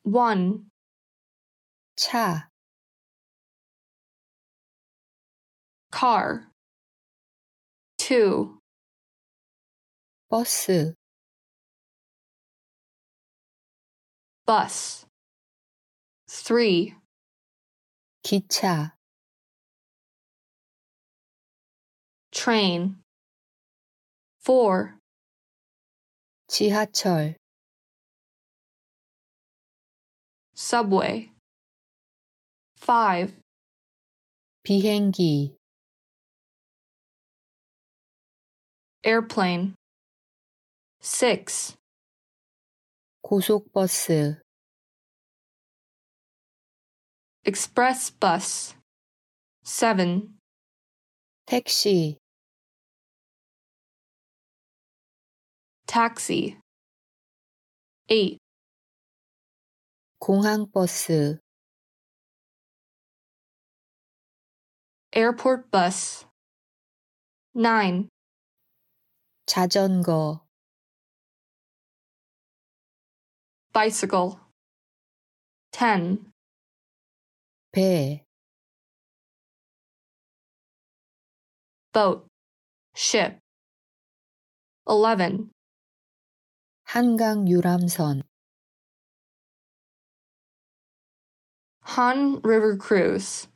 1, 차, car. 2, 버스, bus. 3, 기차, train. 4, 지하철, subway. 5, 비행기, airplane. 6, 고속버스, express bus. 7, 택시, taxi. 8, 공항버스, airport bus. 9, 자전거, bicycle. 10, 배, boat, ship. 11, 한강 유람선, Han River cruise.